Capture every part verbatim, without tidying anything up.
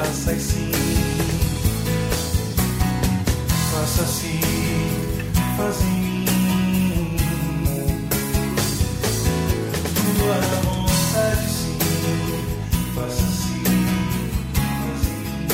faça assim, faça assim, faz em mim tua vontade, sim, faça assim, faz em mim.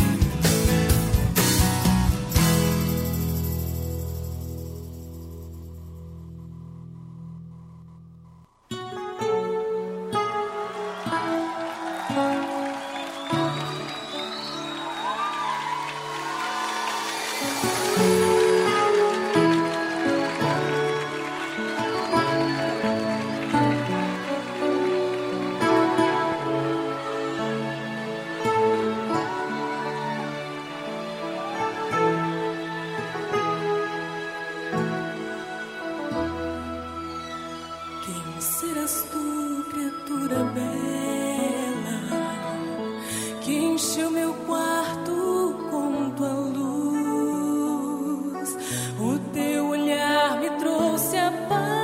Quem serás tu, criatura bela, que encheu meu quarto com tua luz? O teu olhar me trouxe a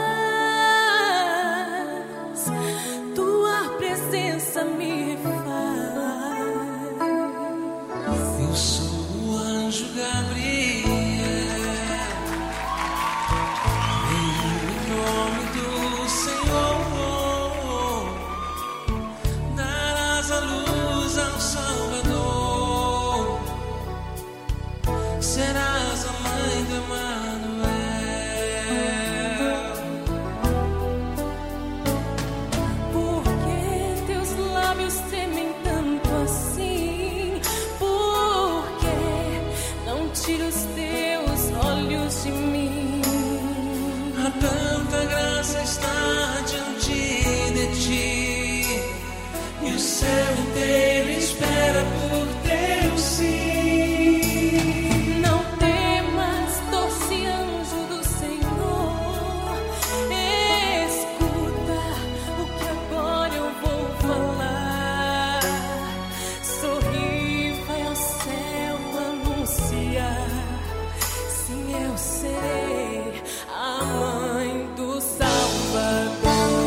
paz, tua presença me refaz. Eu sou o anjo Gabriel, em nome do Senhor, darás a luz ao Salvador, serás a mãe de Emanuel. Por que teus lábios tremem tanto assim? Por que não tira os teus olhos de mim? Há tanta graça está diante de ti, e o céu inteiro espera por teu sim. Não temas, doce anjo do Senhor, escuta o que agora eu vou falar. Sorri, vai ao céu anunciar. Sim, eu serei a mãe do Salvador.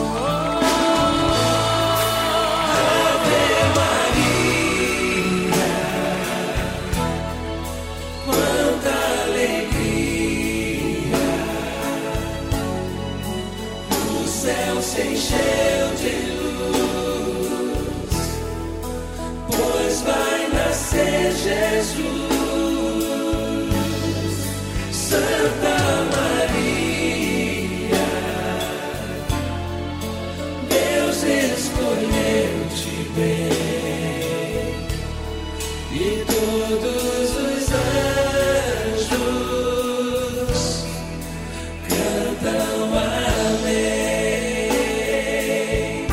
Quanta alegria, o céu se encheu de luz, pois vai nascer Jesus. Santa Maria, Deus escolheu-te bem, e todos os anjos cantam amém.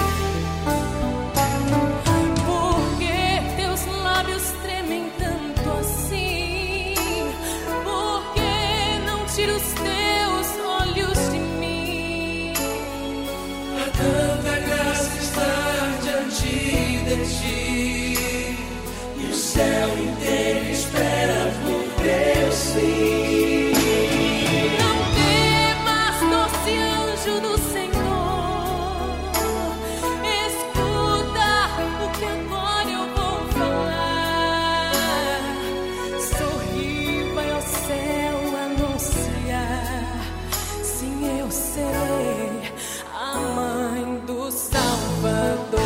Por que teus lábios tremem tanto assim? Por que não tira os teus olhos de mim? Há tanta graça está diante de ti, e o céu inteiro espera por teu sim. Não temas, doce anjo do Senhor, escuta o que agora eu vou falar. Sorri, vai ao céu anunciar. Sim, eu serei a mãe do Salvador.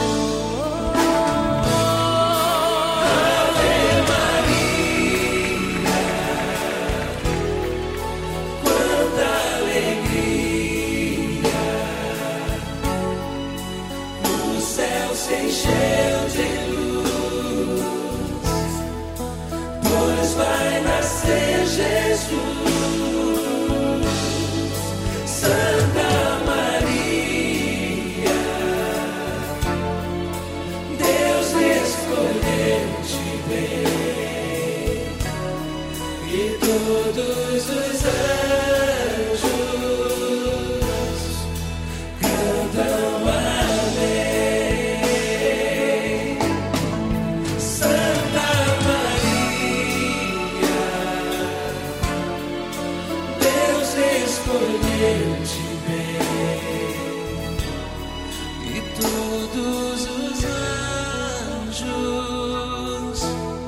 Quanta alegria, o céu se encheu de luz, pois vai nascer Jesus. Santa Maria, Deus escolheu-te bem, e todos os anjos cantam amém. Santa Maria, Deus escolheu-te bem, e todos os anjos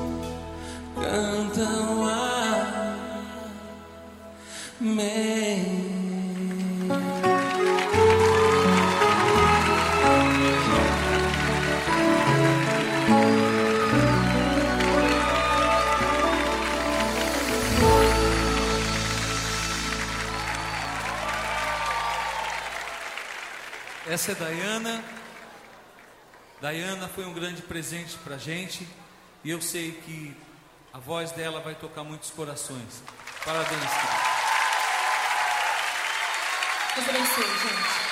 Essa é Dayana. Dayana foi um grande presente pra gente. E eu sei que a voz dela vai tocar muitos corações. Parabéns, querida. Deus abençoe, gente.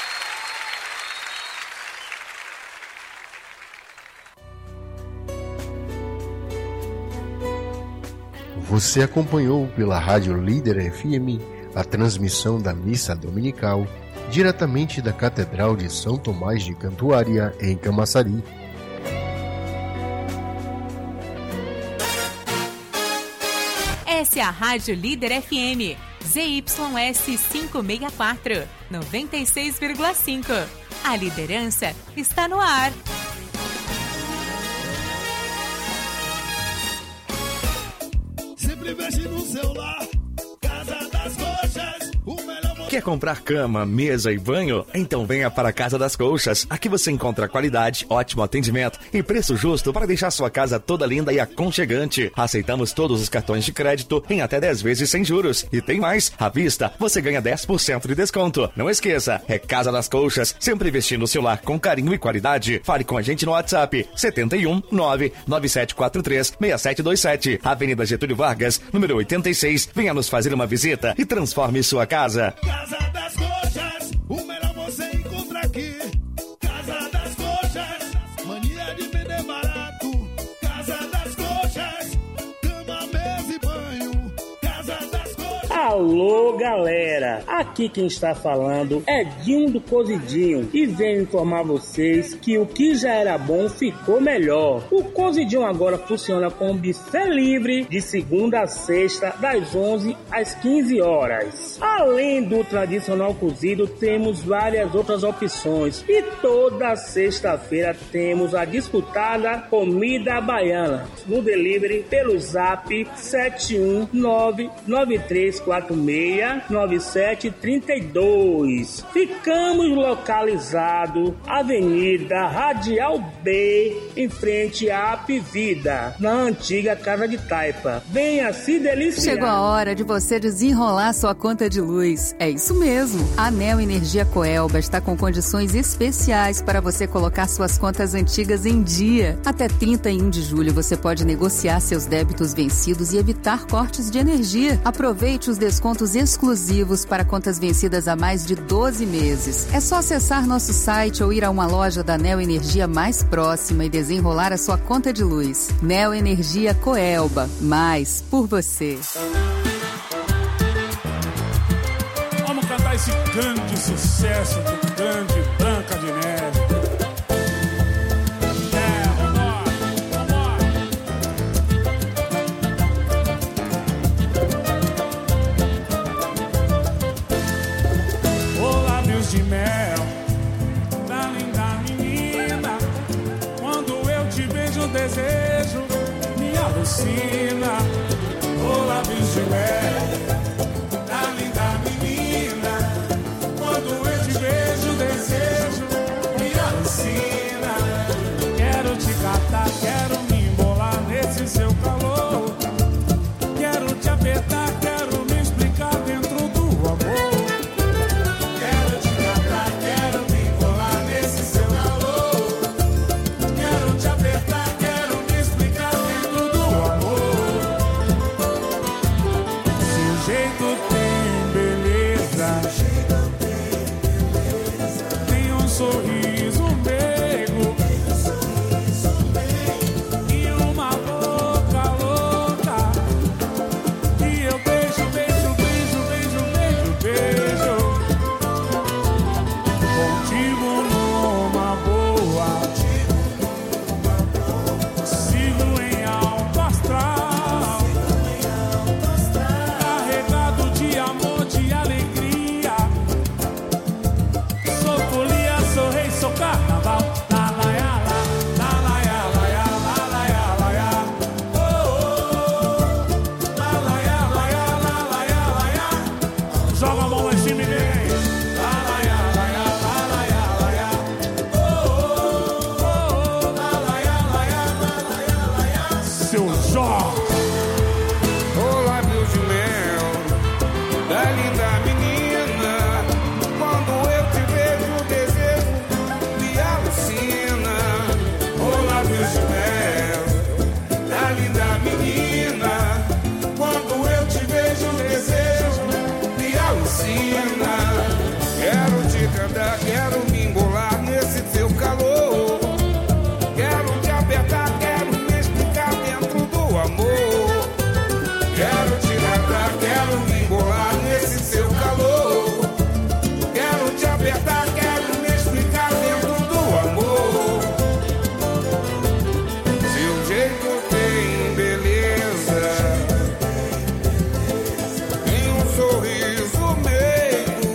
Você acompanhou pela Rádio Líder F M a transmissão da Missa Dominical, diretamente da Catedral de São Tomás de Cantuária, em Camaçari. Essa é a Rádio Líder F M, Z Y S quinhentos e sessenta e quatro, noventa e seis vírgula cinco. A liderança está no ar. Sempre mexe no celular, Casa das Coxas, o melhor. Quer comprar cama, mesa e banho? Então venha para a Casa das Colchas. Aqui você encontra qualidade, ótimo atendimento e preço justo para deixar sua casa toda linda e aconchegante. Aceitamos todos os cartões de crédito em até dez vezes sem juros. E tem mais, à vista você ganha dez por cento de desconto. Não esqueça, é Casa das Colchas, sempre vestindo o seu lar com carinho e qualidade. Fale com a gente no WhatsApp setenta e um, nove nove sete quatro três, seis sete dois sete, Avenida Getúlio Vargas, número oitenta e seis. Venha nos fazer uma visita e transforme sua casa. Casa das Coxas, o melhor você encontra aqui. Casa das Coxas, mania de vender barato. Casa das Coxas, cama, mesa e banho. Casa das Coxas. Alô, galera, aqui quem está falando é Dinho do Cozidinho e venho informar vocês que o que já era bom ficou melhor. O Cozidinho agora funciona com buffet livre de segunda a sexta, das onze às quinze horas. Além do tradicional cozido, temos várias outras opções e toda sexta-feira temos a disputada comida baiana no delivery pelo zap sete um nove nove três quatro seis nove sete três dois. Ficamos localizados Avenida Radial B, em frente à Apivida, na antiga Casa de Taipa. Venha se deliciar. Chegou a hora de você desenrolar sua conta de luz. É isso mesmo. A Neo Energia Coelba está com condições especiais para você colocar suas contas antigas em dia. Até trinta e um de julho você pode negociar seus débitos vencidos e evitar cortes de energia. Aproveite os descontos exclusivos para contas vencidas há mais de doze meses. É só acessar nosso site ou ir a uma loja da Neo Energia mais próxima e desenrolar a sua conta de luz. Neo Energia Coelba. Mais por você. Vamos cantar esse grande sucesso do grande Branca de Neve. De mel, da linda menina, quando eu te vejo o desejo me alucina. Oh, lábios de mel, da linda menina, quando eu te vejo o desejo me alucina. Quero te catar, quero me embolar nesse seu calor, quero te apertar, quero me explicar dentro do amor. lábios de mel da linda menina. Quando eu te vejo, o desejo me alucina. Quero te cantar, quero me embolar nesse teu calor. Quero te apertar, quero me explicar dentro do amor. Quero te cantar, quero me embolar nesse teu calor. Quero te apertar, quero me explicar dentro do amor. Seu jeito tem beleza, tem um sorriso meigo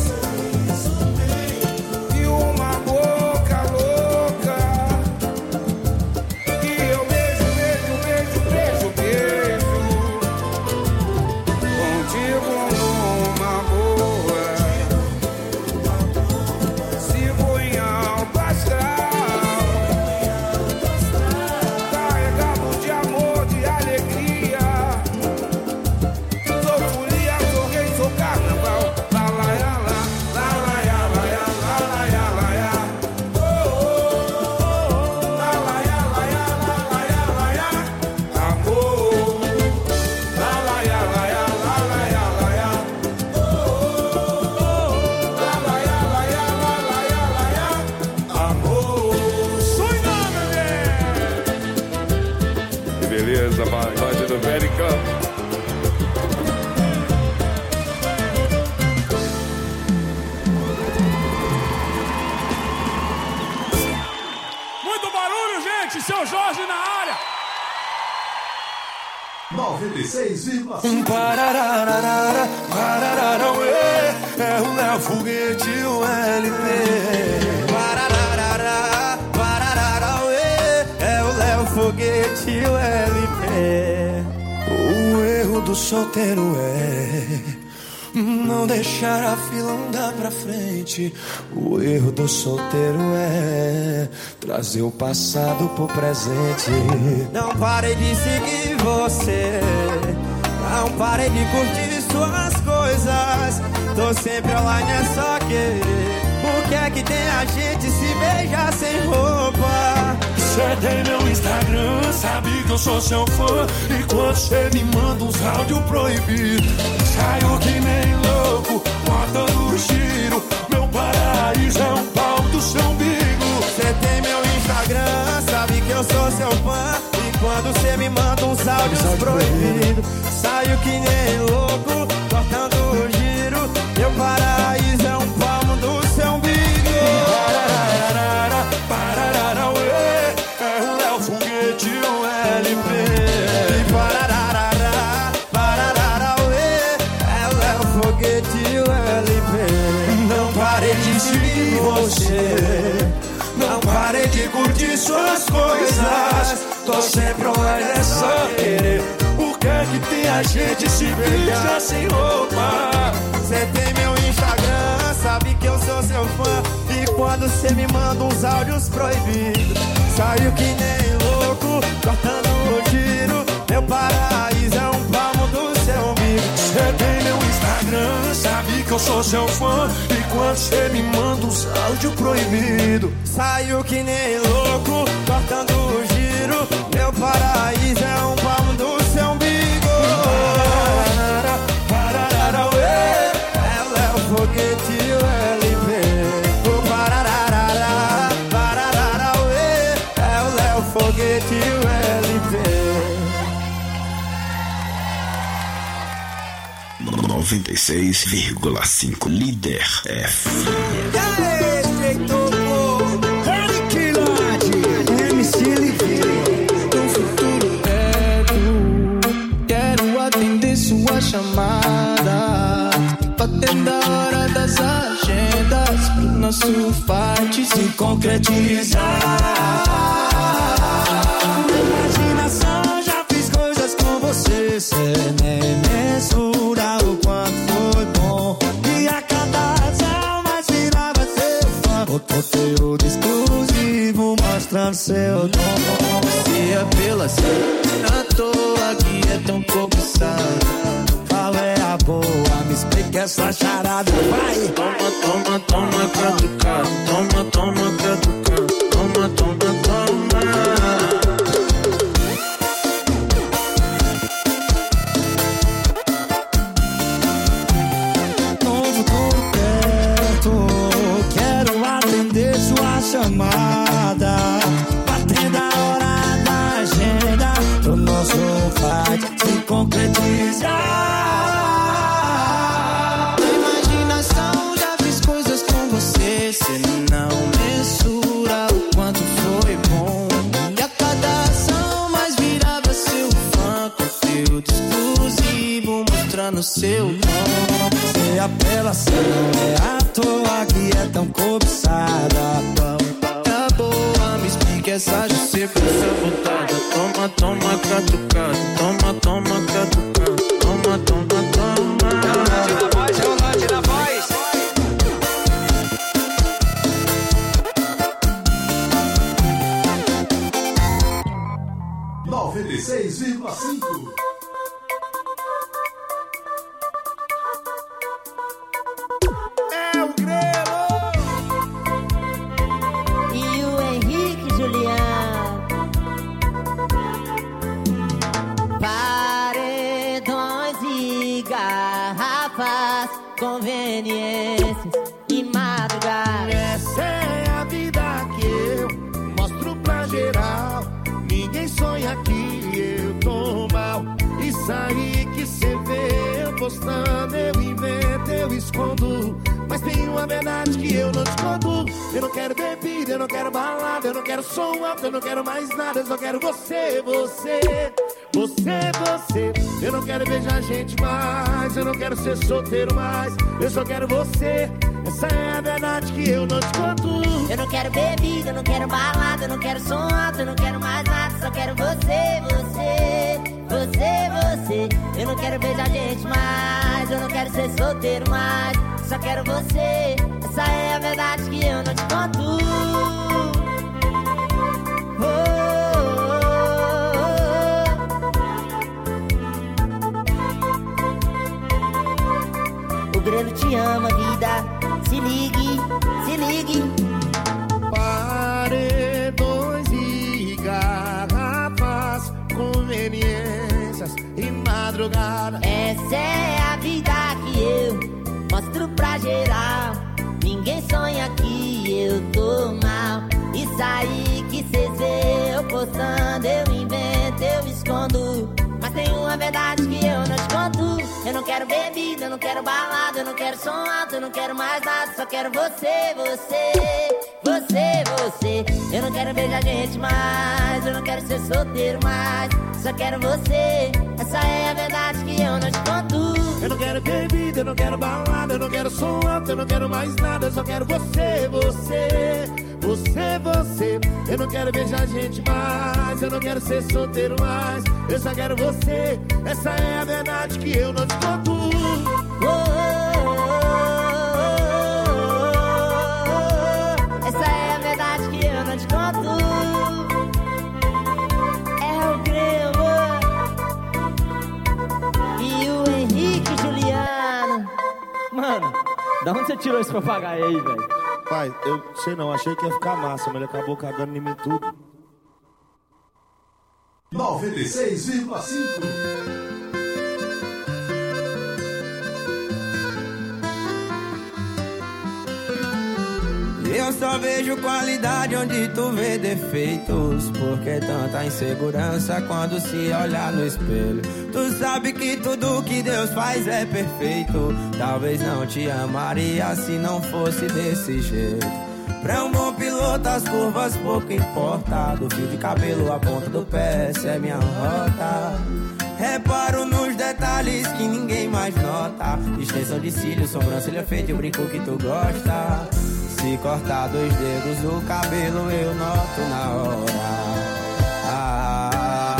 e uma boca louca que eu beijo, beijo, beijo, beijo, beijo. Contigo numa boa, sigo em alto astral, carregado de amor, de alegria. Sou folia, sou rei, sou carnaval. Lá, lá, lá, lá, lá, lá, lá, lá, lá, lá, lá, lá. Oh, oh, oh, lá, lá, lá, lá, lá, lá, lá, lá. Amor. Lá, lá, lá, lá, lá, lá, lá, lá, lá. Oh, oh, oh, lá, lá, lá, lá, lá, lá, lá, lá. Amor. Sonha, bebê. Que beleza, vai, vai do Very Cup. Muito barulho, gente! Seu Jorge na área! noventa e seis vírgula cinco. Um parararara, pararara, ué, é o Léo Foguete, o L P. Parararara, pararara, ué, é o Léo Foguete, o L P. O erro do solteiro é não deixar a fila andar pra frente. O erro do solteiro é trazer o passado pro presente. Não parei de seguir você, não parei de curtir suas coisas. Tô sempre online, é só querer. Por que é que tem a gente se beijar sem roupa? Cê tem meu Instagram, sabe que eu sou seu fã. E quando cê me manda uns áudios proibidos, saio que nem louco, botando giro. Meu paraíso é um pau do seu umbigo. Cê tem meu Instagram, sabe que eu sou seu fã. E quando cê me manda uns áudios proibidos, saio que nem louco, cortando giro. Meu paraíso é um palmo do seu umbigo. Pararara, pararara, ué, é o Léo Foguete, o L P. Pararara, pararara, ué, é o Léo Foguete, o L P. Não parei de seguir você, não parei de curtir suas coisas. Tô sempre online, é só querer. Por que é que tem a gente se beija sem roupa? Cê tem meu Instagram, sabe que eu sou seu fã. E quando cê me manda uns áudios proibidos, saio que nem louco, cortando o giro. Meu paraíso é um palmo do seu umbigo. Cê tem meu Instagram, sabe que eu sou seu fã. E quando cê me manda uns áudios proibidos, saio que nem louco, cortando o giro. Meu paraíso é um palmo do seu umbigo. Pararara, ué, é o Léo Foguete, o L P. O pararara, pararara, ué, é o Léo Foguete, o L P. noventa e seis vírgula cinco Líder F. E aí, estreitou, Aniquilade, M C Livinho. No futuro perto, quero atender sua chamada, batendo a hora das agendas, pro nosso fight se concretizar. Imaginação, já fiz coisas com você, cê nem mensura o quanto foi bom. E a cada ação mais virava seu fã. Conteúdo exclusivo mostrando seu dom. Se é pela cena, à toa que é tão cobiçada. Qual é a boa? Me explica essa charada. Vai! Toma, toma, toma, catucar. Toma, toma, catucar. Toma, toma, toma. no seu tom. Você apela, se não é à toa que é tão cobiçada. Tá boa, me explique essa justiça sabotada. Toma, toma, catucado. Toma, toma, catucado. Toma, toma, toma. É o norte na voz, é o norte na voz. noventa e seis vírgula cinco. É o Grelo e o Henrique Juliano. Paredões e garrafas, conveniências e madrugada. Essa é a vida que eu mostro pra geral. Ninguém sonha que eu tô mal. Isso aí que cê vê eu postando, eu invento, eu escondo. Mas tem uma verdade que eu não escondo. Eu não quero bebida, eu não quero balada, eu não quero som alto, eu não quero mais nada. Eu só quero você, você, você, você. Eu não quero beijar gente mais, eu não quero ser solteiro mais. Eu só quero você. Essa é a verdade que eu não escondo. Eu não quero bebida, eu não quero balada, eu não quero som alto, eu não quero mais nada. Só quero você, você, você, você. Eu não quero beijar gente mais, eu não quero ser solteiro mais. Só quero você. Essa é a verdade que eu não te conto. Oh, oh, oh. O Grelo te ama, vida. Se ligue, se ligue. Paredões e garrafas, conveniências e madrugada. Essa é a vida que eu mostro pra geral. Ninguém sonha que eu tô mal. Isso aí que cês vê eu postando, eu invento, eu escondo. Mas tem uma verdade que eu não te conto. Eu não quero bebida, eu não quero balada, eu não quero som alto, eu não quero mais nada. Só quero você, você, você, você. Eu não quero beijar gente mais, eu não quero ser solteiro mais. Só quero você. Essa é a verdade que eu não te conto. Eu não quero bebida, eu não quero balada, eu não quero som alto, eu não quero mais nada. Eu só quero você, você, você, você. Eu não quero beijar gente mais, eu não quero ser solteiro mais. Eu só quero você. Essa é a verdade que eu não te conto. Oh, oh, oh, oh, oh. Essa é a verdade que eu não te conto. É o Grelo e o Henrique Juliano. Mano, da onde você tirou esse papagaio aí, velho? Pai, eu sei não, achei que ia ficar massa, mas ele acabou cagando em mim tudo. noventa e seis vírgula cinco. Eu só vejo qualidade onde tu vê defeitos. Por que tanta insegurança quando se olhar no espelho? Tu sabe que tudo que Deus faz é perfeito. Talvez não te amaria se não fosse desse jeito. Pra um bom piloto as curvas pouco importa. Do fio de cabelo à ponta do pé, essa é minha rota. Reparo nos detalhes que ninguém mais nota. Extensão de cílios, sobrancelha feita e o brinco que tu gosta. Se cortar dois dedos do cabelo eu noto na hora. Ah,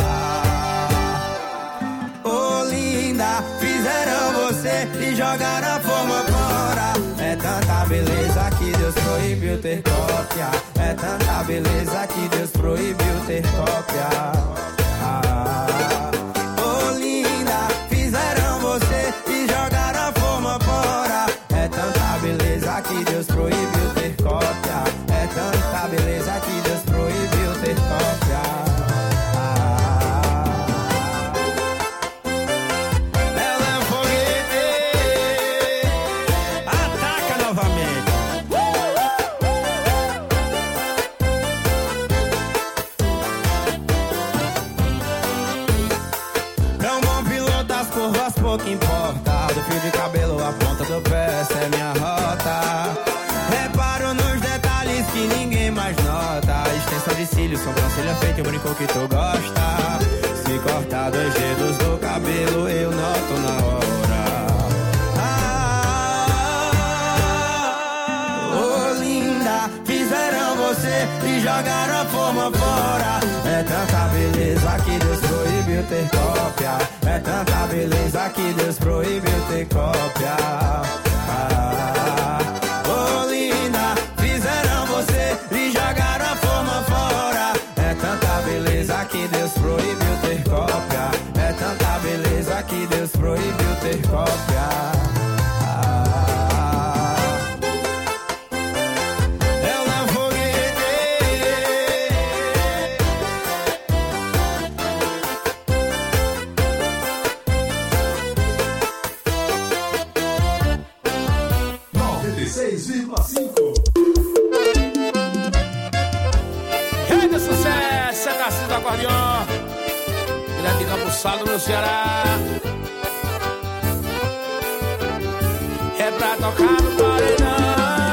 oh linda, fizeram você e jogaram a forma fora. É tanta beleza que Deus proibiu ter cópia. É tanta beleza que Deus proibiu ter cópia. Ah, oh linda, fizeram você e jogaram a forma fora. É tanta beleza que Deus proibiu ter cópia. É tanta beleza que Deus proibiu ter cópia. Ah, ela é um foguete. Ataca novamente. Pra um bom piloto as curvas pouco importa. Do fio de cabelo à ponta do pé, essa é minha rota. Reparo nos detalhes que ninguém mais nota. Extensão de cílios, sobrancelha feita e o brinco que tu gosta. Se cortar dois dedos do cabelo eu noto na hora. jogaram a forma fora. É tanta beleza que Deus proibiu ter cópia. É tanta beleza que Deus proibiu ter cópia. Ah, oh linda, fizeram você e jogaram a forma fora. É tanta beleza que Deus proibiu ter cópia. É tanta beleza que Deus proibiu ter cópia. seis vírgula cinco. Grande sucesso, é Tarcísio do Acordeon, direto de Campo Salo, no Ceará. É pra tocar no paredão.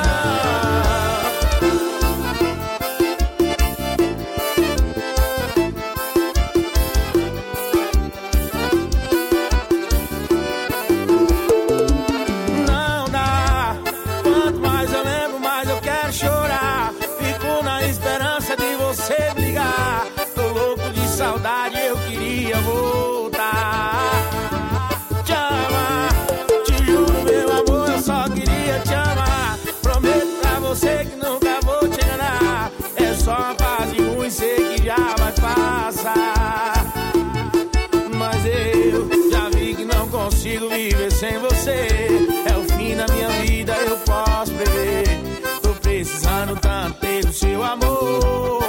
Sem você é o fim da minha vida, eu posso prever. Tô precisando tanto ter o seu amor.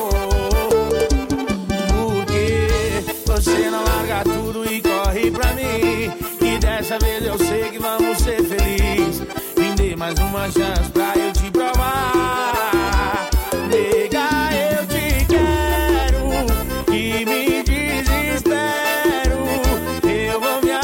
Porque você não larga tudo e corre pra mim. E dessa vez eu sei que vamos ser felizes. Me dê mais uma chance pra eu te provar. Nega, eu te quero e me desespero. Eu vou me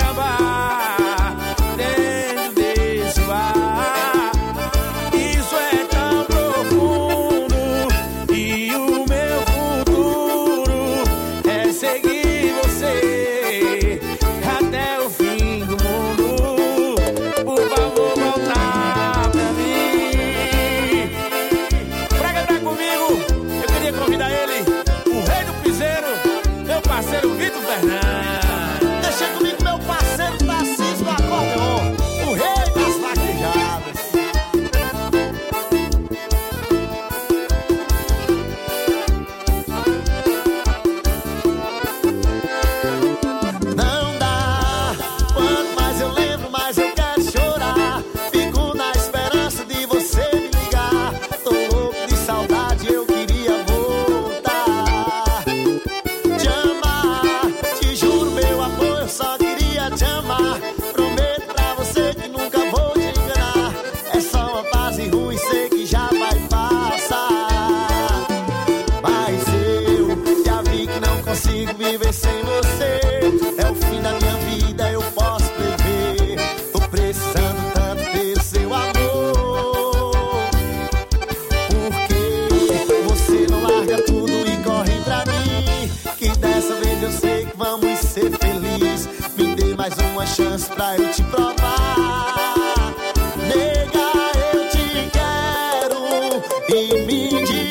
chance pra eu te provar. Nega, eu te quero e me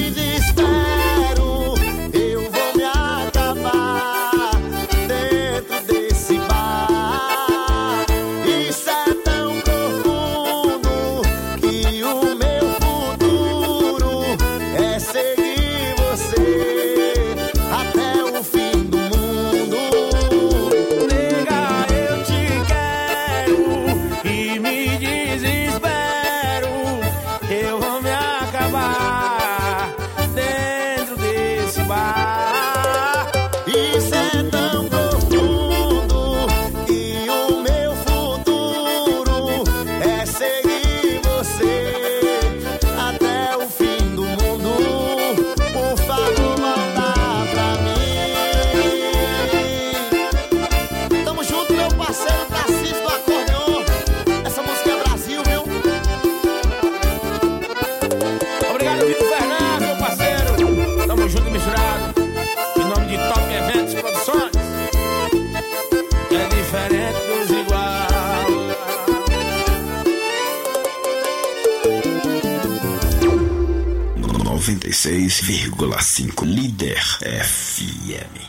desespero. Eu vou me acabar dentro desse bar. Isso é tão profundo que o meu futuro é seguir você até o fim do mundo. Nega, eu te quero seis vírgula cinco Líder F M.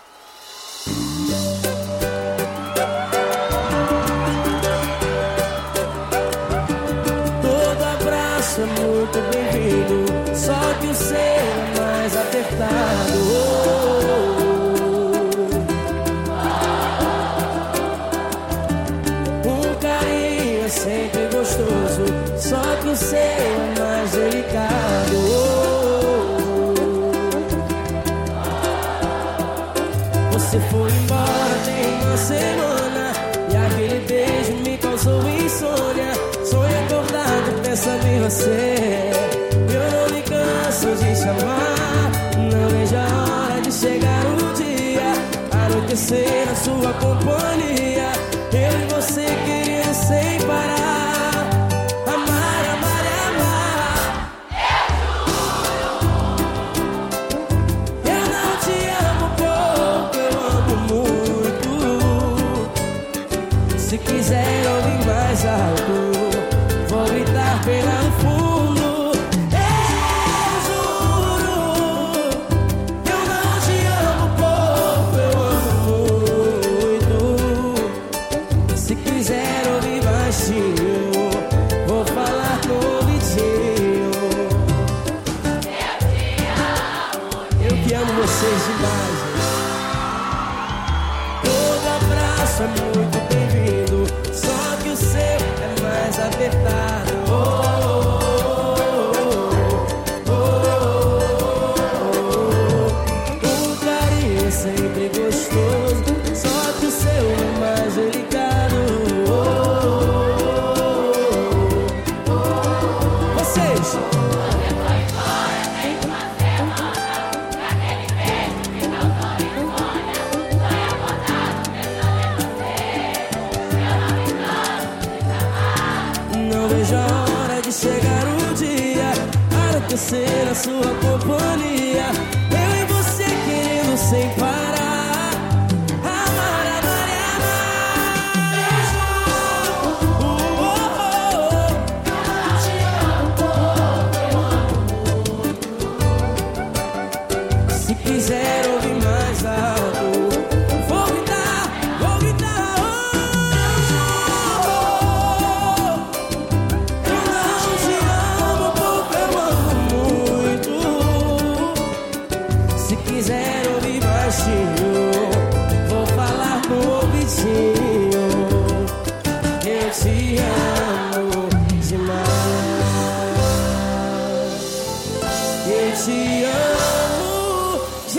Todo abraço é muito bem-vindo, só que o seu é mais apertado. Um carinho é sempre gostoso, só que o seu é mais delicado. Você foi embora tem uma semana e aquele beijo me causou insônia. Sonho acordado pensando em você, eu não me canso de chamar. Não vejo a hora de chegar o dia, anoitecer na sua companhia, eu e você querendo sem parar. Amar, amar, amar. Eu não te amo pouco, eu amo muito. Se quiser ouvir mais alto, vou gritar bem lá no fundo. Eu juro, eu não te amo pouco, eu amo muito. Se quiser ouvir baixinho, vou falar com o ouvidinho. Eu que amo vocês demais, gente. Todo abraço é muito bem-vindo, só que o seu é mais apertado. Oh, oh, oh, oh. O carinho é sempre gostoso, só que o seu é mais delicado. Oh, oh, oh, oh. Vocês. Não vejo a hora de chegar o dia, anoitecer na sua companhia, eu e você querendo sem parar. Amar, amar, amar. Uh, oh, oh, oh. Se quiser ouvir mais alto, vou gritar, vou gritar. Oh, eu não te amo pouco, eu amo muito. Se quiser ouvir baixinho, vou falar com o ouvidinho. Eu te amo demais. Eu te amo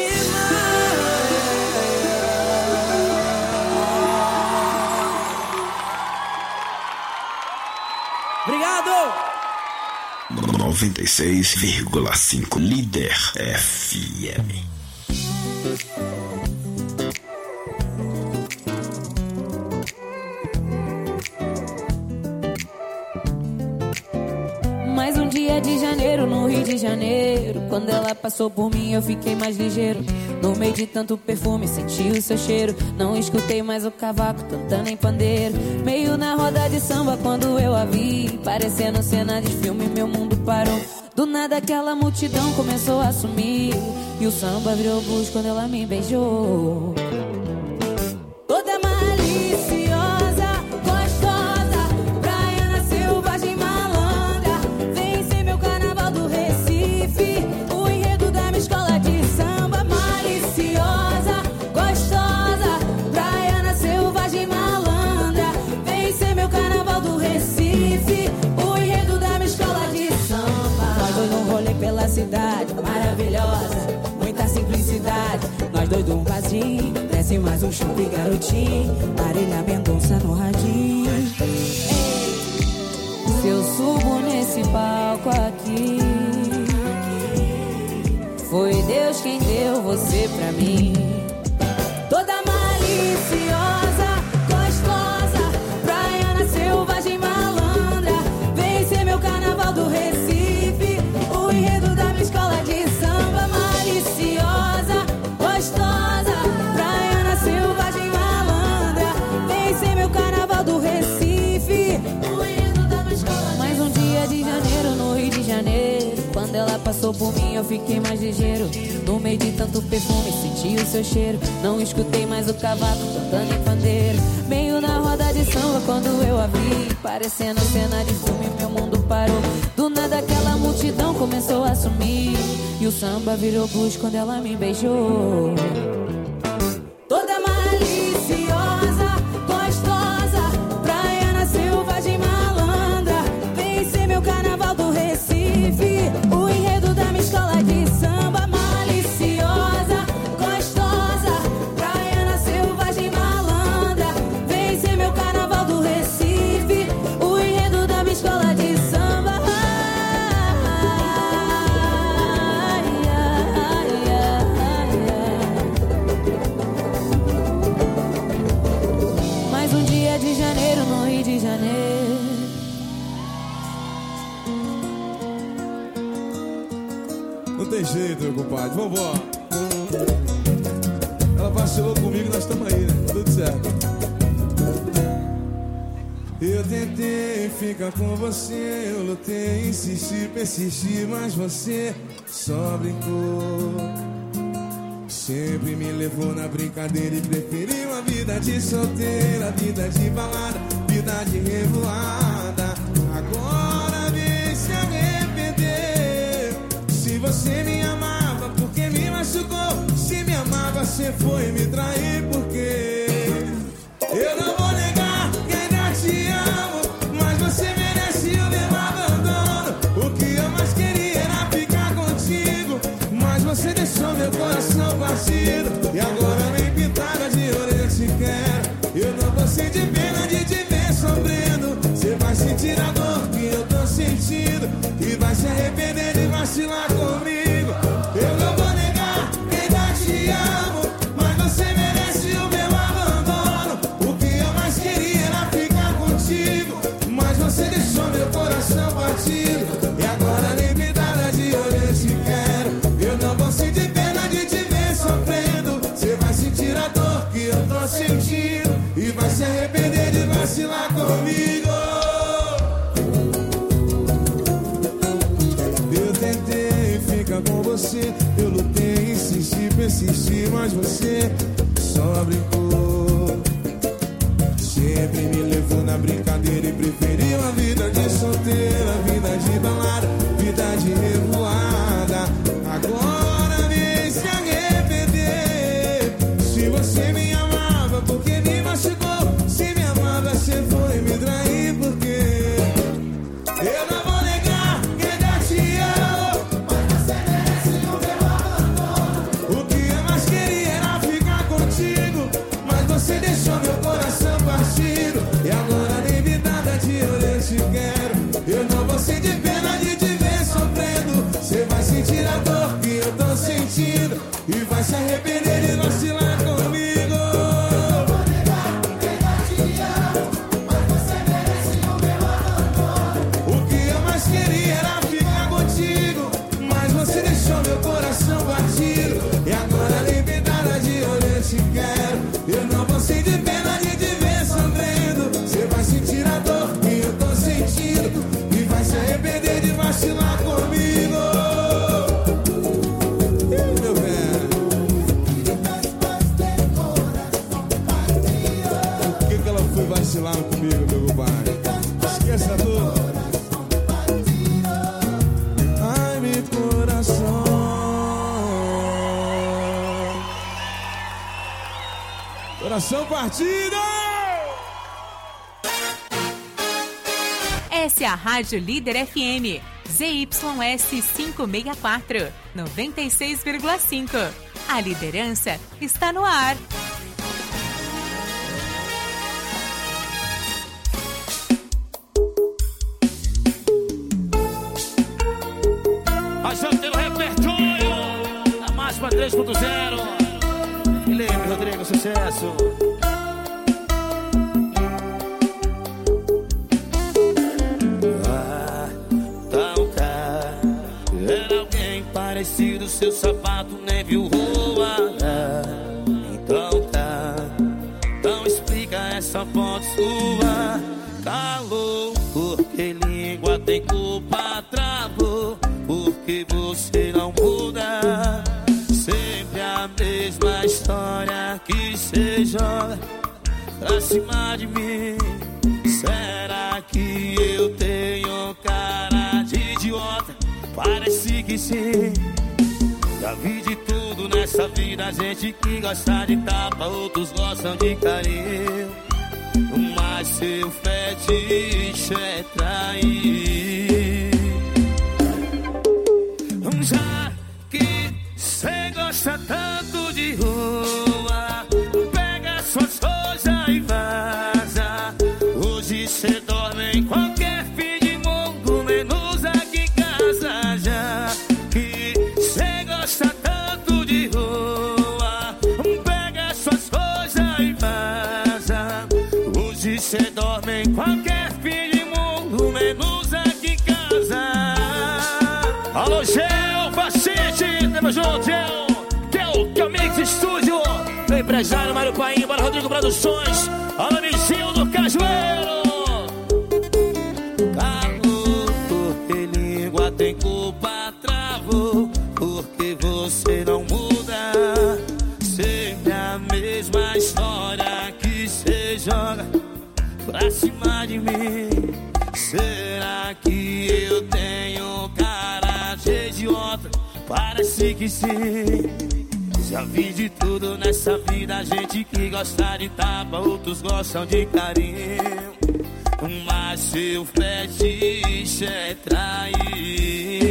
demais. Obrigado! noventa e seis vírgula cinco Líder F M. Mais um dia de janeiro no Rio de Janeiro. Quando ela passou por mim eu fiquei mais ligeiro. No meio de tanto perfume senti o seu cheiro. Não escutei mais o cavaco cantando em pandeiro. Meio na roda de samba quando eu a vi, parecendo cena de filme, meu mundo parou. Do nada aquela multidão começou a sumir e o samba virou blues quando ela me beijou. Toda maliciosa, gostosa, praiana, selvagem, malandra. Vem ser meu carnaval do Recife, o enredo da minha escola de samba. Maliciosa, gostosa, praiana, selvagem, malandra. Vem ser meu carnaval do Recife, o enredo da minha escola de samba. Nós dois num rolê pela cidade, maravilhosa, muita simplicidade. Nós dois num barzinho, desce mais um chup garotinho, Marília Mendonça no radinho. Ei, se eu subo nesse palco aqui, foi Deus quem deu você pra mim. Toda maliciosa, gostosa, praiana, selvagem, malandra. Vem ser meu carnaval do Recife, o enredo da minha escola de samba. Maliciosa, gostosa, praiana, selvagem, malandra. Vem ser meu carnaval do Recife, o enredo da minha escola de samba. Mais um dia de janeiro no Rio de Janeiro. Quando ela passou por mim eu fiquei mais ligeiro. No meio de tanto perfume, senti o seu cheiro. Não escutei mais o cavaco tocando em pandeiro. Meio na roda de samba quando eu a vi, parecendo cena de filme, meu mundo parou. Do nada aquela multidão começou a sumir, e o samba virou blues quando ela me beijou. Toda maliciosa, gostosa, praiana, selvagem, malandra. Vem ser meu carnaval do Recife, o enredo da minha escola de samba. Maliciosa, gostosa, praiana, selvagem, malandra. Vem ser meu carnaval do Recife, o enredo da minha escola de samba. Mais um dia de janeiro no Rio de Janeiro. Não tem jeito, meu compadre, vambora. Ela vacilou comigo e nós estamos aí, né? Tudo certo. Eu tentei ficar com você, eu lutei, insisti, persisti, mas você só brincou. Sempre me levou na brincadeira e preferiu a vida de solteira, vida de balada, vida de revoada. Agora vem se arrepender. Se você me amava, porque me machucou? Se me amava, você foi me trair, porque eu não vou negar que ainda te amo, mas você merece o meu abandono. O que eu mais queria era ficar contigo, mas você deixou meu coração partido. E agora nem pintada de orelha te quero. Eu não vou sentir pena de te ver sofrendo. Você vai sentir a dor que eu tô sentindo, e vai se arrepender de vacilar comigo. Eu não vou negar que ainda te amo, mas você merece o meu abandono. O que eu mais queria era ficar contigo, mas você deixou meu coração partido. E agora nem pintada de orelha te quero. Eu não vou sentir pena de te ver sofrendo. Você vai sentir a dor que eu tô sentindo, e vai se arrepender de vacilar comigo. Eu tentei ficar com você, eu lutei, insisti, persisti, mas você só brincou. Sempre me levou na brincadeira e preferiu a vida de solteira, vida de balada, vida de revoada. Agora vem se arrepender. Se você me amava, porque me machucou? Se me amava, você foi me trair, porque eu não vou negar que ainda te amo, mas você merece o meu abandono. O que eu mais queria era ficar contigo, mas você deixou meu coração partido. E agora nem me nada de orelha te quero. Eu não vou sentir pena de te ver sofrendo. Você vai sentir a dor que eu tô sentindo, e vai se arrepender de vacilar comigo. O que eu mais queria era ficar contigo, mas você deixou meu coração batido. E agora nem me nada de orelha te quero. Eu não vou sentir pena de te ver sofrendo. Você vai sentir a dor que eu tô sentindo, e vai se arrepender de vacilar comigo. Ih, meu velho. Por que que ela foi vacilar comigo, meu compadre? Esqueça a dor. Ai, meu coração. Coração partido! Essa é a Rádio Líder F M, Z Y S quinhentos e sessenta e quatro, noventa e seis vírgula cinco. A liderança está no ar. Achando pelo repertório da máxima três ponto zero. Guilherme Rodrigo, sucesso. Ah, então tá. Era alguém parecido, seu sapato nem viu voar. Então tá. Então explica essa foto sua. Calor, porque língua tem culpa, travou. Porque porque você não muda. Sempre a mesma história que cê joga pra cima de mim. Será que eu tenho cara de idiota? Parece que sim. Já vi de tudo nessa vida, gente que gosta de tapa, outros gostam de carinho. Mas seu fetiche é trair. Já que cê gosta tanto de rua, pega suas coisas e vaza. Hoje cê dorme em qualquer fim de mundo, menos aqui em casa. Já que cê gosta tanto de rua, pega suas coisas e vaza. Hoje cê dorme em qualquer fim de mundo, menos aqui em casa. Alô, Gel, Facete, tamo junto, Gel. Kel, Kelmix Studio, meu empresário Mário Paim, bora Rodrigo Produções. Alô, Mizinho do Cajueiro. Calor, porque língua tem culpa, travou, porque você não muda. Sempre a mesma história que cê joga pra cima de mim. Será que eu tenho cara de idiota? Parece que sim. Já vi de tudo nessa vida, gente que gosta de tapa, outros gostam de carinho. Mas seu fetiche é trair.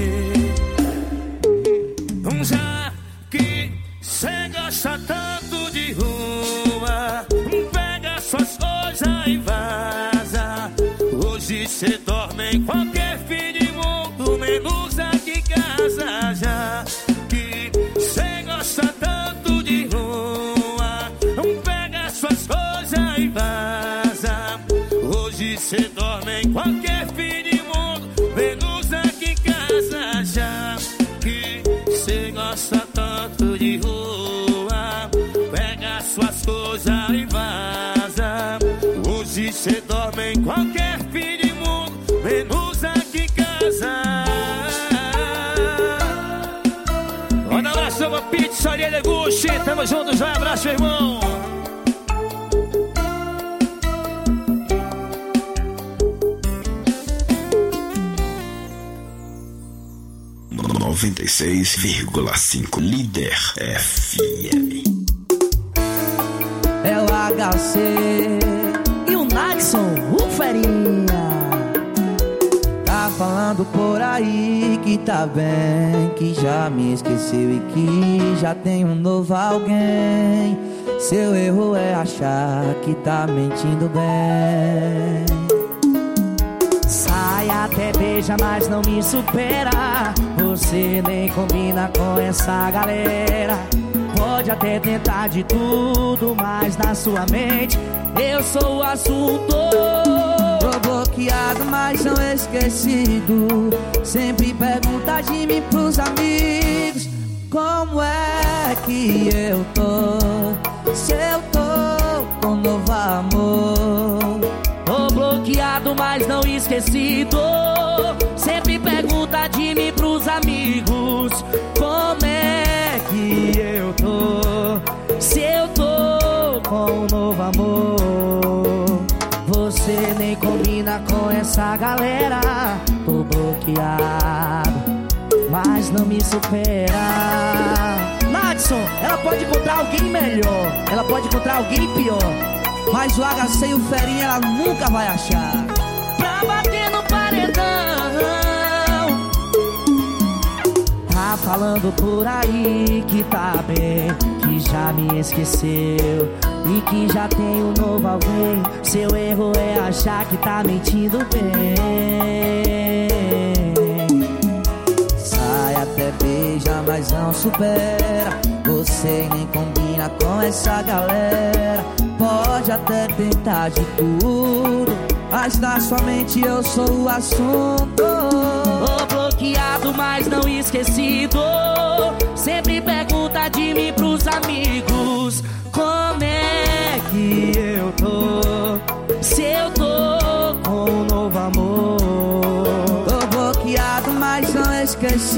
Já que cê gosta tanto de rua, pega suas coisas e vaza. Hoje cê dorme em qualquer fim de mundo, menos aqui em casa. Já que cê gosta tanto de rua, pega suas coisas e vaza. Hoje cê dorme em qualquer fim de mundo, menos aqui em casa. Já que cê gosta tanto de rua, pega suas coisas e vaza. Hoje cê dorme em qualquer fim de mundo, menos aqui em casa. Manda um abraço pra Pizzaria Deguste, tamo juntos, vai, abraço, irmão. noventa e seis vírgula cinco Líder F M. É o H C e o Nadson, o Ferinha. Tá falando por aí que tá bem, que já me esqueceu e que já tem um novo alguém. Seu erro é achar que tá mentindo bem. Sai até beija, mas não me supera. Você nem combina com essa galera. Pode até tentar de tudo, mas na sua mente eu sou o assunto. Tô bloqueado, mas não esquecido. Sempre pergunta de mim pros amigos: como é que eu tô? Se eu tô com novo amor. Tô bloqueado, mas não esquecido. Sempre pergunta de mim pros amigos: como é que eu tô? Se eu tô com um novo amor. Você nem combina com essa galera. Tô bloqueado, mas não me supera. Nadson, ela pode encontrar alguém melhor, ela pode encontrar alguém pior, mas o H C e o Ferinha ela nunca vai achar. Pra bater no paredão. Tá falando por aí que tá bem, que já me esqueceu e que já tem um novo alguém. Seu erro é achar que tá mentindo bem. Sai até beija, mas não supera. Você nem combina com essa galera. Pode até tentar de tudo, mas na sua mente eu sou o assunto. Tô bloqueado, mas não esquecido. Sempre pergunta de mim pros amigos: como é que eu tô? Se eu tô com um novo amor. Tô bloqueado, mas não esquecido.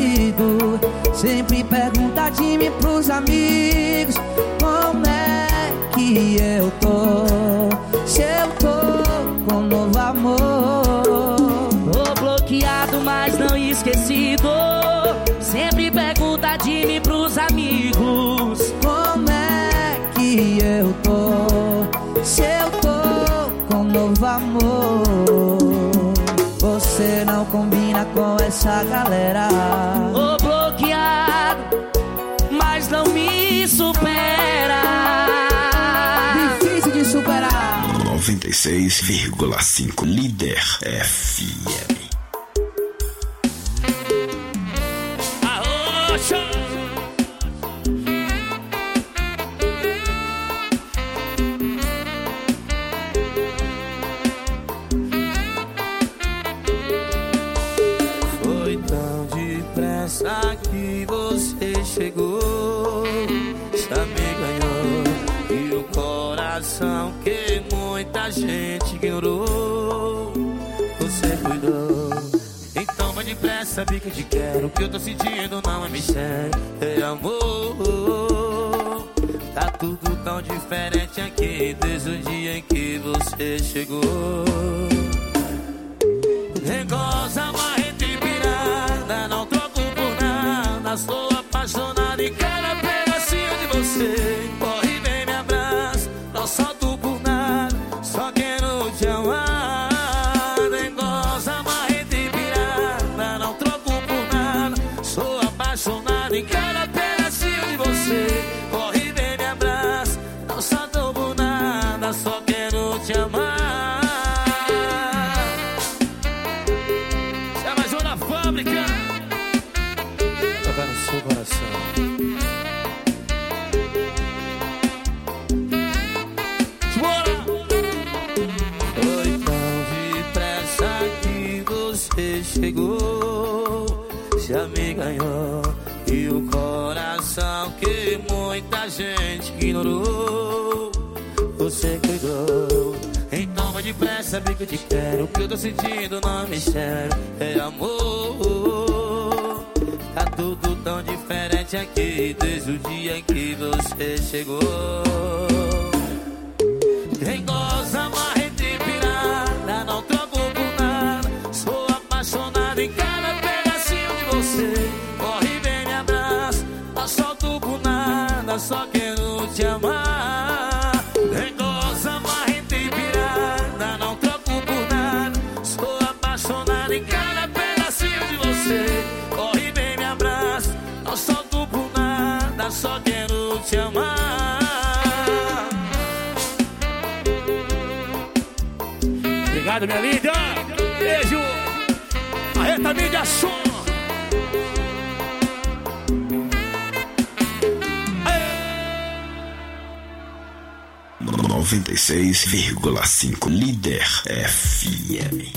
amigos. Como é que eu tô? Se eu tô com novo amor. Tô bloqueado, mas não esquecido. Sempre pergunta de mim pros amigos. Como é que eu tô? Se eu tô com novo amor. Você não combina com essa galera. Tô bloqueado, mas não me supera. Difícil de superar. noventa e seis vírgula cinco Líder F M. Foi tão depressa que você chegou, já me ganhou. E o coração que muita gente ignorou, você cuidou. Então vai depressa, vi que eu te quero. O que eu tô sentindo não é mistério, é amor. Tá tudo tão diferente aqui desde o dia em que você chegou. Negosa, marreta e pirada, não troco por nada. Sou apaixonado em cada pedacinho de você. Corre e vem me abraça, não solto por nada, só quero te amar. Negosa, marreta e pirada, não troco por nada. Sou apaixonado em cada pedacinho de você. Corre e vem me abraça, não solto por nada, só quero te amar. Tocar no seu coração. Bora! Foi tão depressa que você chegou, já me ganhou. E o coração que muita gente ignorou, você cuidou. Então vai depressa, vi que eu te quero. O que eu tô sentindo não é mistério, é amor. Tá tudo tão diferente aqui desde o dia em que você chegou. Quem goza, marreta e pirada, não troco por nada. Sou apaixonado em cada pedacinho de você. Corre e vem me abraça, não solto por nada, só quero te amar. Quem goza, marreta e pirada, não troco por nada. Sou apaixonado em cada pedacinho de você. Corre e vem me abraça, não solto por nada, só quero te amar. Obrigado, minha linda. Beijo. Marreta Mídia Som. noventa e seis vírgula cinco Líder F M.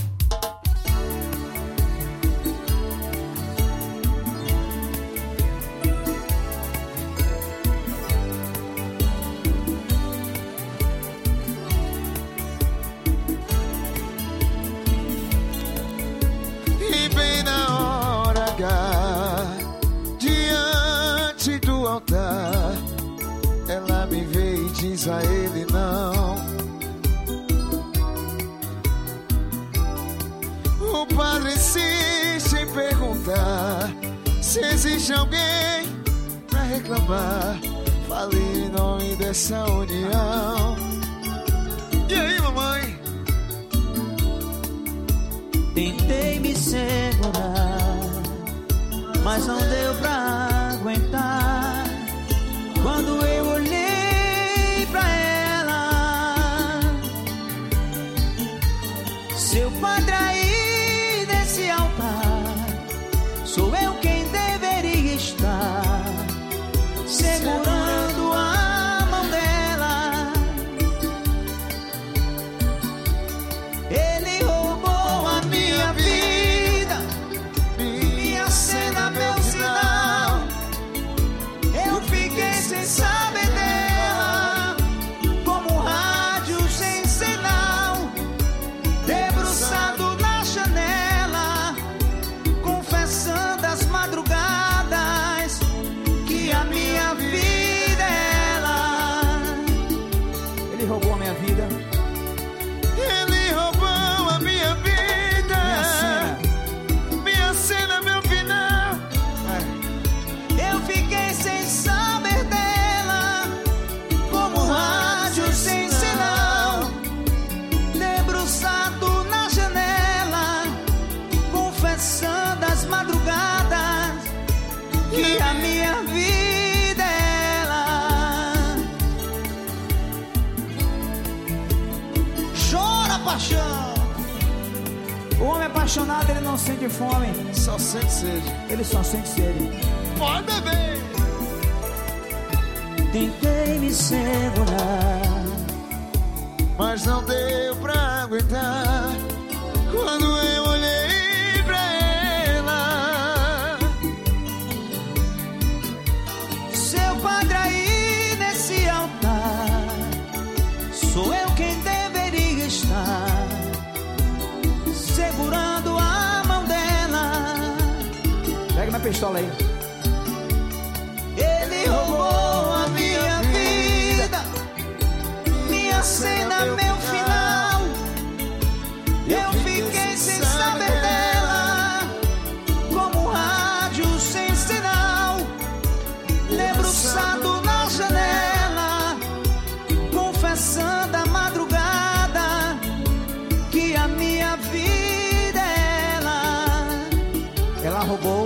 E bem na hora H, diante do altar, ela me vê e diz a ele não. O padre insiste em perguntar se existe alguém pra reclamar. Falei em nome dessa união. E aí, mamãe? Tentei me segurar, mas não deu pra aguentar. Quando eu olhei pra ela, seu padre aí nesse altar, sou eu quem deveria estar segurando a mão dela. Ele roubou a minha vida, minha cena, meu sinal. Eu fiquei sem saber paixão. O homem apaixonado, ele não sente fome. Só sente sede. Ele só sente sede. Pode beber. Tentei me segurar, mas não deu pra aguentar. Quando eu olhei pra ela, seu padre aí nesse altar, sou eu quem deveria estar segurando a mão dela. Pega minha pistola aí. Ele roubou a minha vida, minha cena, meu final. Eu fiquei sem saber dela, como um rádio sem sinal, debruçado na janela, confessando a madrugada que a minha vida é ela. Ela roubou.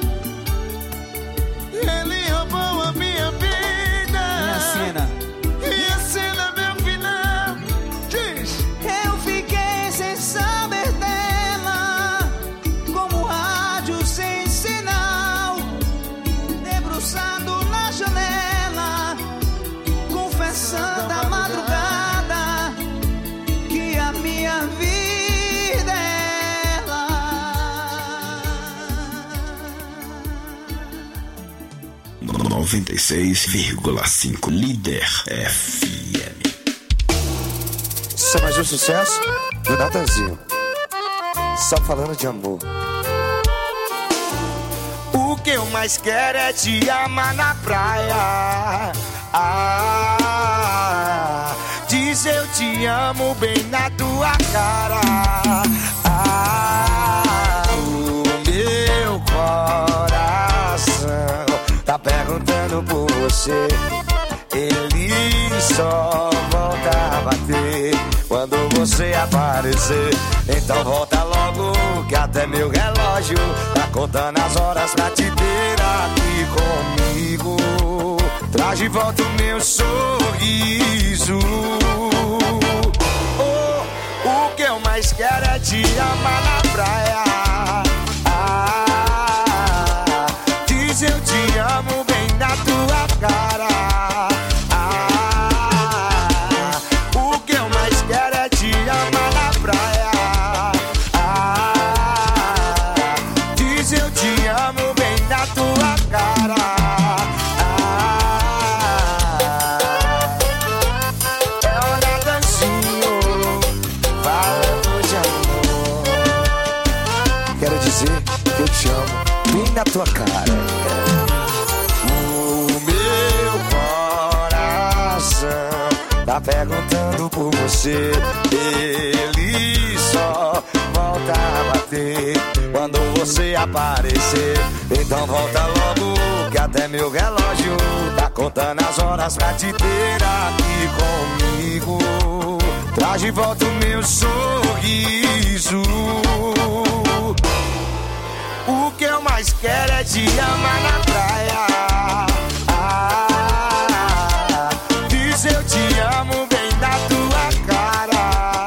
Ele roubou a minha vida, minha cena, minha cena, meu final. Diz. Eu fiquei sem saber dela, como um rádio sem sinal, debruçado na janela, confessando a madrugada que a minha vida é ela. noventa e seis vírgula cinco Líder F M. Isso é mais um sucesso do Natanzinho. Só falando de amor. O que eu mais quero é te amar na praia. Ah, diz eu te amo bem na tua cara. Ah, o meu coração tá perguntando por você. Ele só volta a bater quando você aparecer. Então volta logo que até meu relógio tá contando as horas pra te ter aqui comigo. Traz de volta o meu sorriso. Oh, o que eu mais quero é te amar na praia. Ah, diz eu te amo bem na tua cara. Na tua cara. O meu coração tá perguntando por você. Ele só volta a bater quando você aparecer. Então volta logo que até meu relógio tá contando as horas pra te ter aqui comigo. Traz de volta o meu sorriso. O que eu mais quero é te amar na praia. Ah, diz eu te amo bem na tua cara.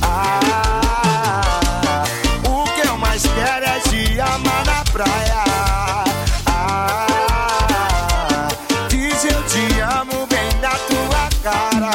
Ah, o que eu mais quero é te amar na praia. Ah, diz eu te amo bem na tua cara.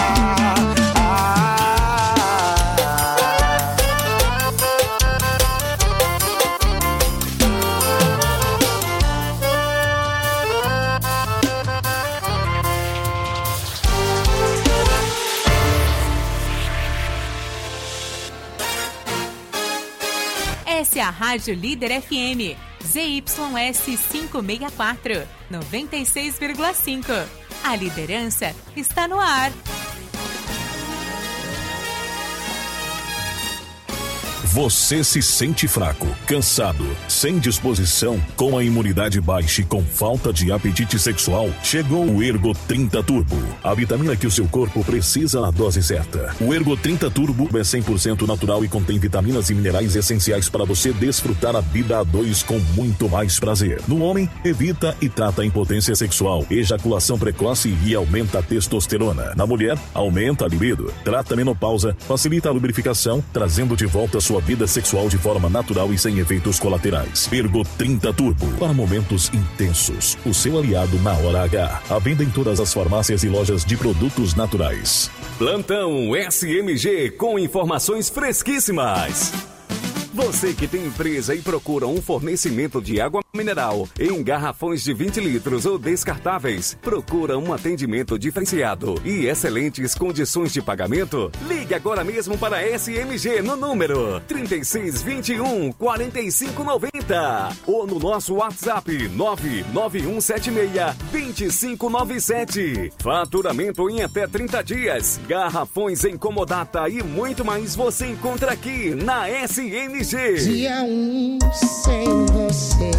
Essa é a Rádio Líder F M, Z Y S quinhentos e sessenta e quatro, noventa e seis vírgula cinco. A liderança está no ar. Você se sente fraco, cansado, sem disposição, com a imunidade baixa e com falta de apetite sexual? Chegou o Ergo trinta Turbo, a vitamina que o seu corpo precisa na dose certa. O Ergo trinta Turbo é cem por cento natural e contém vitaminas e minerais essenciais para você desfrutar a vida a dois com muito mais prazer. No homem, evita e trata a impotência sexual, ejaculação precoce e aumenta a testosterona. Na mulher, aumenta a libido, trata a menopausa, facilita a lubrificação, trazendo de volta a sua vida sexual de forma natural e sem efeitos colaterais. Ergo trinta Turbo, para momentos intensos. O seu aliado na hora H. À venda em todas as farmácias e lojas de produtos naturais. Plantão S M G com informações fresquíssimas. Você que tem empresa e procura um fornecimento de água mineral em garrafões de vinte litros ou descartáveis, procura um atendimento diferenciado e excelentes condições de pagamento? Ligue agora mesmo para a S M G no número trinta e seis, vinte e um, quarenta e cinco, noventa ou no nosso WhatsApp nove nove um sete seis, dois cinco nove sete. Faturamento em até trinta dias, garrafões em comodata e muito mais você encontra aqui na S M G. Dia um sem você.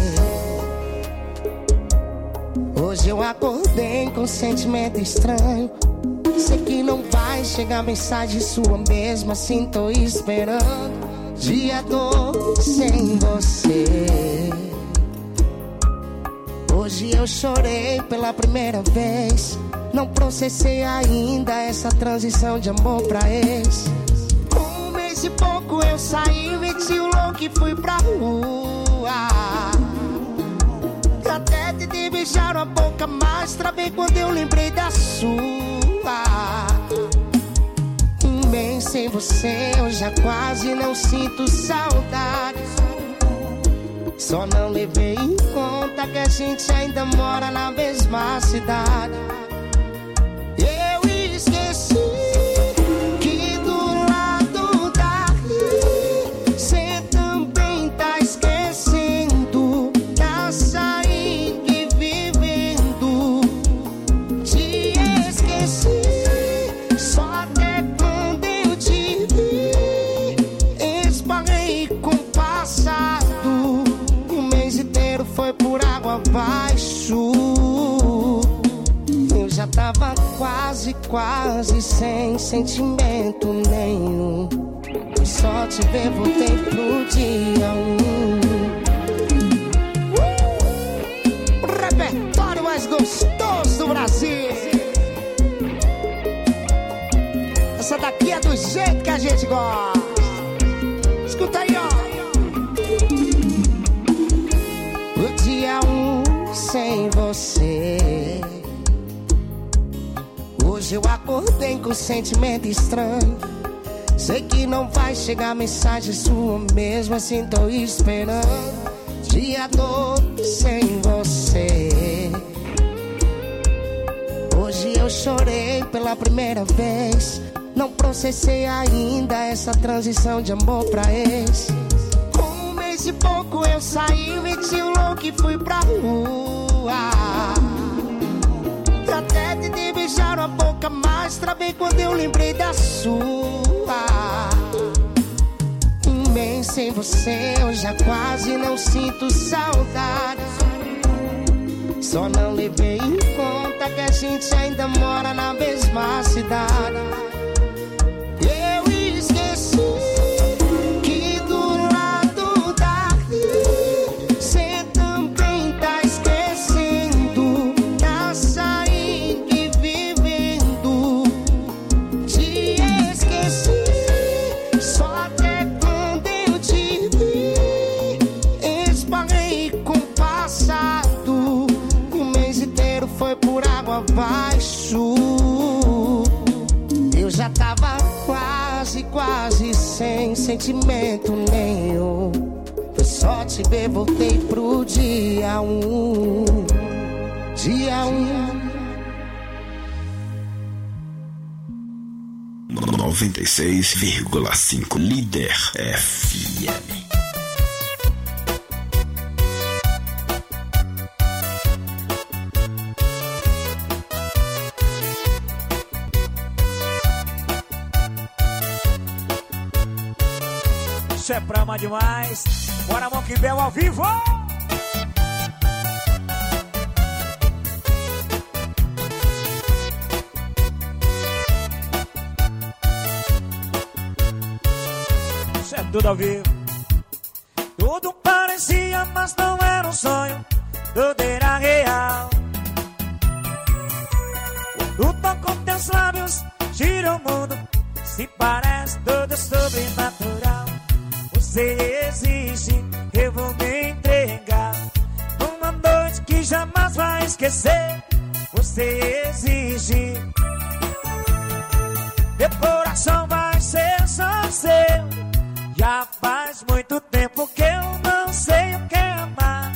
Hoje eu acordei com um sentimento estranho. Sei que não vai chegar mensagem sua mesmo, assim tô esperando. Dia dois sem você. Hoje eu chorei pela primeira vez. Não processei ainda essa transição de amor pra ex. Um mês e pouco eu saí, meti o louco e fui pra rua. Até te beijaram a boca, mas travei quando eu lembrei da sua. Um mês sem você, eu já quase não sinto saudade. Só não levei em conta que a gente ainda mora na mesma cidade. Eu esqueci que do lado daqui cê também tá esquecendo, tá saindo e vivendo. Te esqueci só até quando eu te vi. Esbarrei com o passado, o mês inteiro foi por água abaixo. Eu já tava quase, quase sem sentimento nenhum. E só te ver voltei pro dia um. uh! O repertório mais gostoso do Brasil. Essa daqui é do jeito que a gente gosta. Escuta aí, ó. O dia um sem você. Hoje eu acordei com um sentimento estranho. Sei que não vai chegar mensagem sua mesmo, assim tô esperando. Dia dois sem você. Hoje eu chorei pela primeira vez. Não processei ainda essa transição de amor pra ex. Com um mês e pouco eu saí, meti o louco e fui pra rua. Até te beijaram a boca, mas travei quando eu lembrei da sua. Um mês sem você, eu já quase não sinto saudade. Só não levei em conta que a gente ainda mora na mesma cidade. Eu esqueci que do lado daqui cê também tá esquecendo, tá saindo e vivendo. Te esqueci só até quando eu te vi. Esbarrei com o passado, o mês inteiro foi por água abaixo. Eu já tava quase, quase sem sentimento nenhum. Foi só te ver, voltei pro dia um. Dia um. noventa e seis vírgula cinco Líder F M. Isso é pra amar demais. Bora, Monkey Bell ao vivo. Isso é tudo ao vivo. Tudo parecia, mas não era um sonho. Tudo era real. Quando toco teus lábios, gira o mundo. Se parece tudo sobrenatural. Você existe, eu vou me entregar. Uma noite que jamais vai esquecer. Você existe. Meu coração vai ser só seu. Já faz muito tempo que eu não sei o que é amar.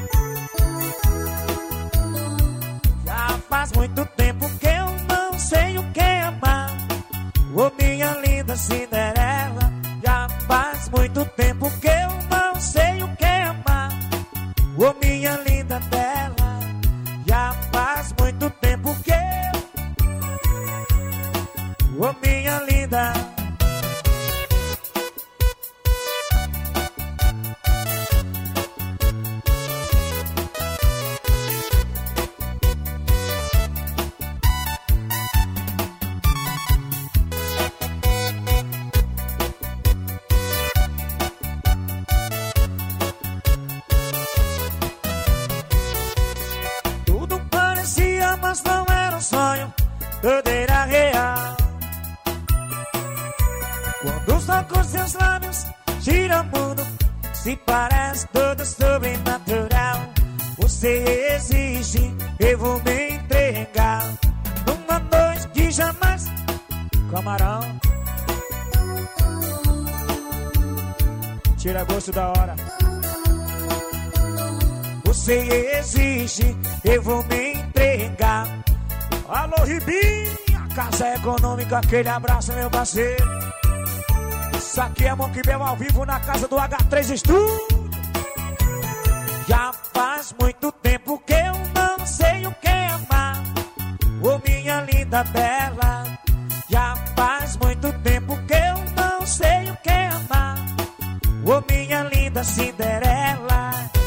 Já faz muito tempo que eu não sei o que é amar. Ô minha linda Cinderela, já faz muito tempo que eu não sei o que é amar. Ô minha linda Bela, já faz muito tempo que eu... Ô minha linda... Mas não era um sonho, tudo era real. Quando toco seus lábios, gira o mundo. Se parece tudo sobrenatural. Você existe, eu vou me entregar. Numa noite que jamais... Camarão, tira gosto da hora. Você existe, eu vou me entregar. Alô, Ribinha, Casa Econômica, aquele abraço, meu parceiro. Isso aqui é Monkey Bell ao vivo na casa do agá três Studio. Já faz muito tempo que eu não sei o que é amar. Ô minha linda Bela, já faz muito tempo que eu não sei o que é amar. Ô minha linda Cinderela.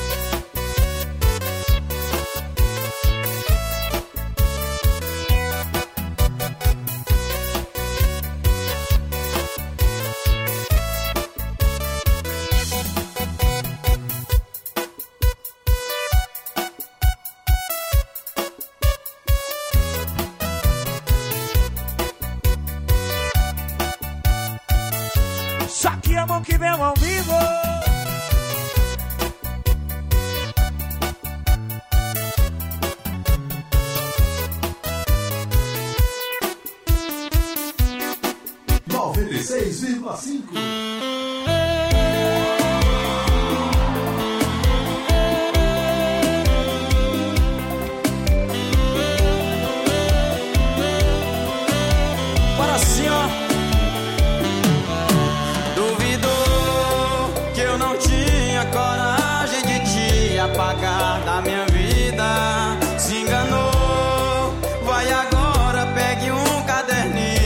Isso aqui é Monkey Bell ao vivo. noventa e seis vírgula cinco. Bora assim, ó.